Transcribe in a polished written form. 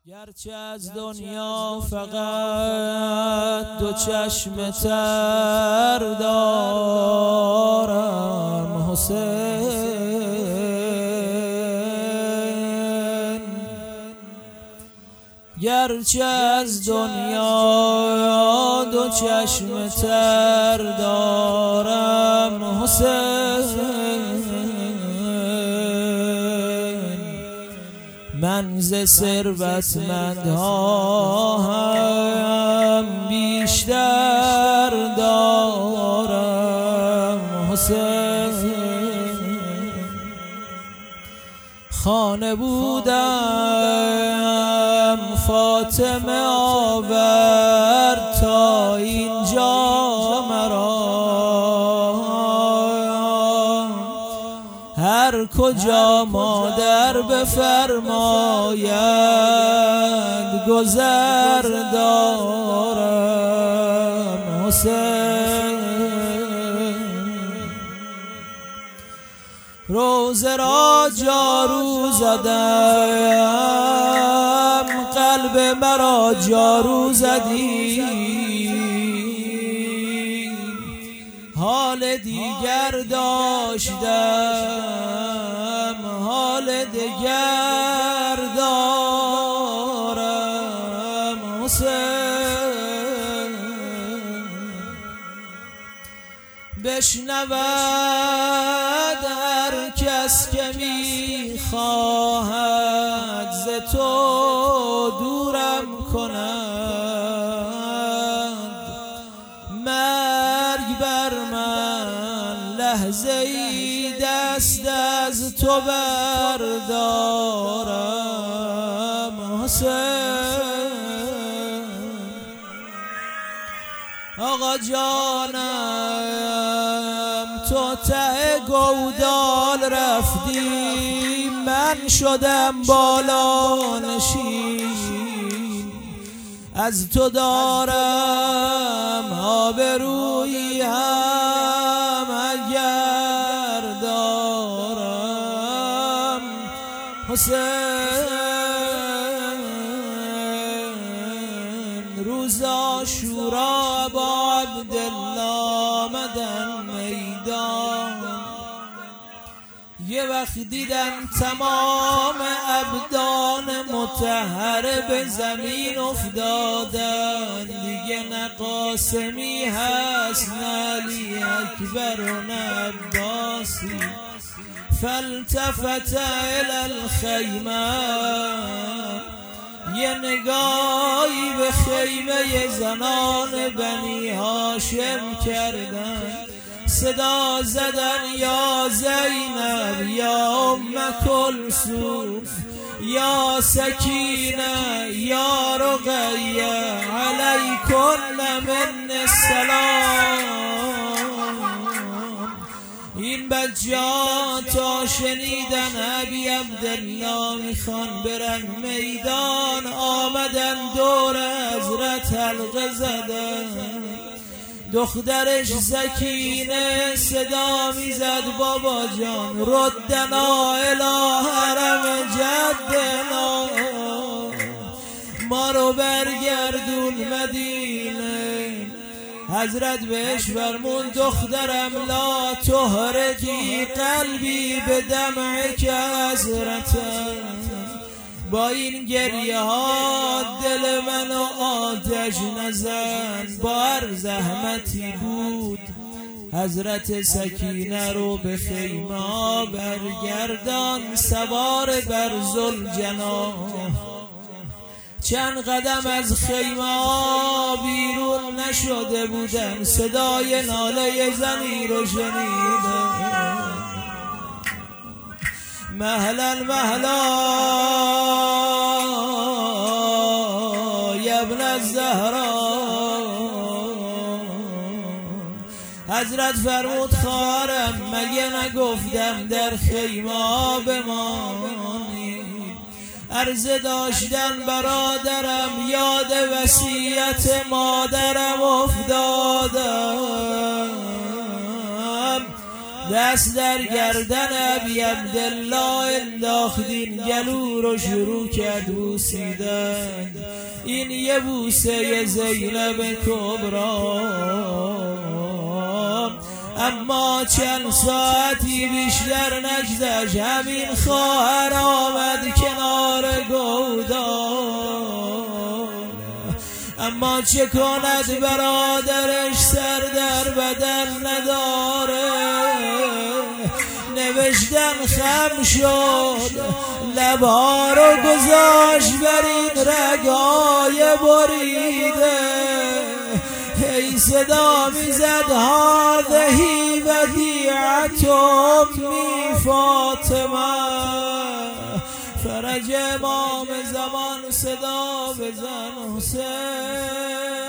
گرچه از دنیا فقط دو چشم تر دارم حسین، گرچه از دنیا دو چشم تر دارم حسین، من ز ثروتمندها هم بیشتر دارم حسین. خانه بودم فاطمه آورد تا اینجا مرا، هر کجا مادر بفرماید گذر دارم حسین. روزه را جارو زدم، قلب مرا جارو زدی، حال دیگر داشتم حال دیگر دارم حسین. بشنود هر کس که میخواهد ز تو دورم کند، مرگ بر من لحظه ای دست از تو بردارم حسین. آقا جانم تو ته گودال رفتی، من شدم بالا نشین، از تو دارم آبرویی هم اگر دارم حسین. روز عاشورا با عبدالله آمدن میدان، یه وقت دیدن تمام ابدان مطهره به زمین افتادن، دیگه نه قاسمی هست نه علی اکبر و نه عباسی. فالتفت الی الخیمه، یه نگاهی به خیمه زنان بنی هاشم کردن، صدا زدن یا زینب یا ام کلثوم یا سکینه یا رقیه علیکن من السلام. این بچه‌ها تا شنیدن ابی عبدالله میخوان برن میدان، آمدن دور حضرت حلقه زدن. دخترش سکینه صدا میزد بابا جان ردنا الی حرم جدنا، ما رو برگردون مدینه. حضرت بهش فرمون دخترم لا تحرقی قلبی به دمعک حضرتم، با این گریه ها دل منو آتش نزن. با هر زحمتی بود حضرت سکینه رو به خیمه برگردان، سوار بر ذوالجناح. چند قدم از خیمه بیرون نشده بودن، صدای ناله زنی رو شنیدن. مهلا مهلا یا ابن الزهرا. حضرت فرمود خواهرم مگه نگفتم در خیمه بمانی؟ عرضه داشتن برادرم، یاد وصیت مادرم افتادم. دست در گردن ابی عبدالله انداختین، گلو رو شروع کرد بوسیدن. این یه بوسه زینب کبرا، اما چند ساعتی بیشتر نگذشت همین خواهر آمد کنار گودال. اما چه کند برادرش سر در بدن نداره، نوشتن خم شد، لبها رو گذاشت بر این رگای بریده. هی صدا میزد هذهی ودیعة امی فاطمه، فرج امام زمان صدا بزن حسین.